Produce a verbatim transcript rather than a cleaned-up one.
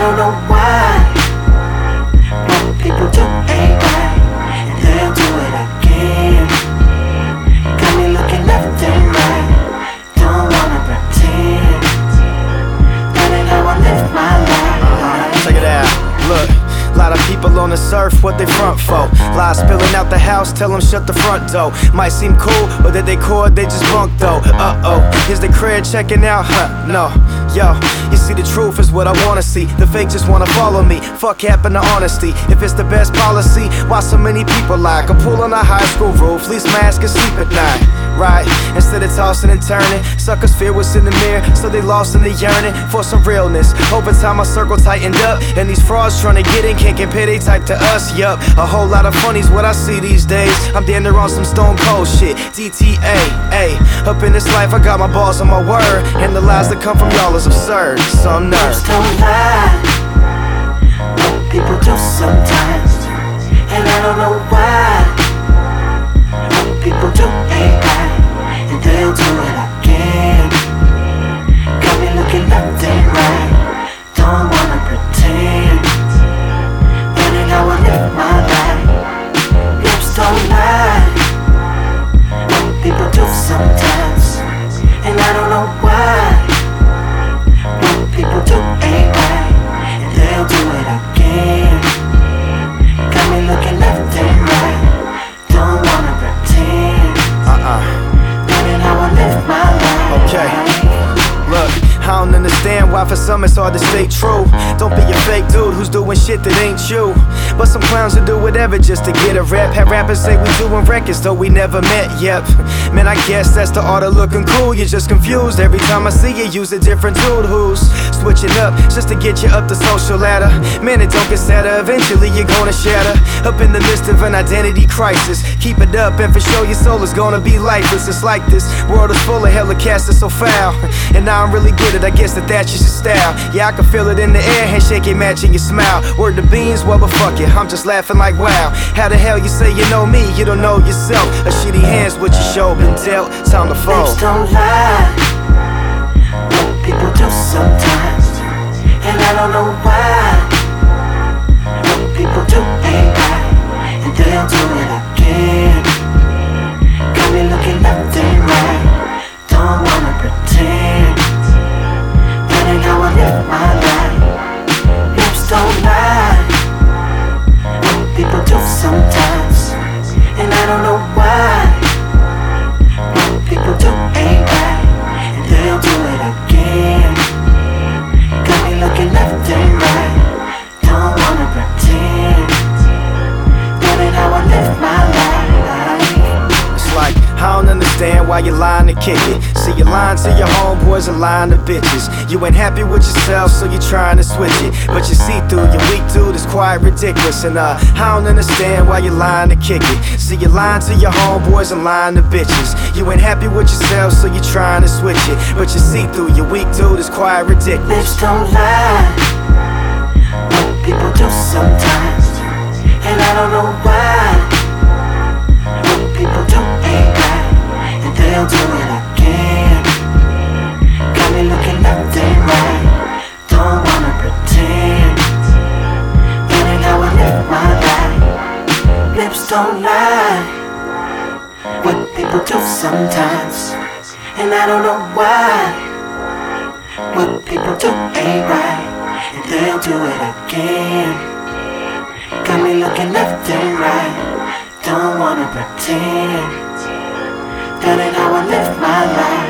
don't know why. What people do ain't right, and they'll do it again. Got me looking left and right, don't wanna pretend. That ain't how I live my life. Check it out, look. Lot of people on the surf, what they front for? Lies spilling out the house, tell them shut the front door. Might seem cool, but that they core, they just bunk though. Uh-oh, is the crib checking out? Huh, no. Yo, you see the truth is what I wanna see. The fake just wanna follow me. Fuck happened to honesty. If it's the best policy, why so many people lie? Can pull on a high school roof, least mask and sleep at night. Right, instead of tossing and turning, suckers fear what's in the mirror, so they lost in the yearning for some realness. Over time my circle tightened up, and these frauds trying to get in can't compare they type to us. Yup, a whole lot of funny's what I see these days. I'm damn near on some stone cold shit. D T A, ayy. Up in this life I got my balls on my word, and the lies that come from y'all is absurd. Some nerve. Just don't lie. What people do sometimes, and I don't know why. What people do ain't right, and they'll do it again. Got me looking left and right, don't wanna pretend. That ain't how I live my life. Lips don't lie. What people do sometimes, and I don't know why. What people do ain't right, and they'll do it again. Got me looking left and right, don't wanna pretend. Uh-uh. That ain't how I live my life. Okay, look, I don't understand why for some it's hard to stay true. Don't be a fake dude who's doing shit that ain't you. But some clowns will do whatever just to get a rep. Have rappers say we doing records though we never met, yep. Man, I guess that's the art of looking cool. You're just confused every time I see you use a different dude who's switching up just to get you up the social ladder. Man, it don't get sadder, eventually you're gonna shatter. Up in the midst of an identity crisis. Keep it up and for sure your soul is gonna be lifeless. It's like this world is full of hella cats that's so foul, and I don't really get it, I guess that that's just your style. Yeah, I can feel it in the air, handshake it matching your smile. Word to beans, well but fuck it, I'm just laughing like wow. How the hell you say you know me, you don't know yourself? A shitty hands with your show been dealt, time to fold. Lips don't lie. What people do sometimes, and I don't know why. What people do ain't right, and they'll do it again. Got me looking left and right, don't wanna pretend. That ain't how I live my life. Lips don't lie. What people do sometimes, and I don't know why. What people do ain't right, and they'll do it again. Got me looking left and right, don't wanna pretend. That ain't how I live my life. It's like, I don't understand why you're lying to kick it. See, you're lying to your homeboys and lying to bitches. You ain't happy with yourself, so you're trying to switch it. But you see through, your weak dude is quite ridiculous. And uh, I don't understand why you're lying to kick it. See, you're lying to your homeboys and lying to bitches. You ain't happy with yourself, so you're trying to switch it. But you see through, your weak dude is quite ridiculous. Lips don't lie. What people do sometimes, and I don't know why. What people do ain't right, and they'll do it again. Got me looking left and right, don't wanna pretend. That ain't how I live my life. Lips don't lie. What people do sometimes, and I don't know why. What people do ain't right, and they'll do it again. Got me looking left and right, don't wanna pretend. That ain't how I live my life.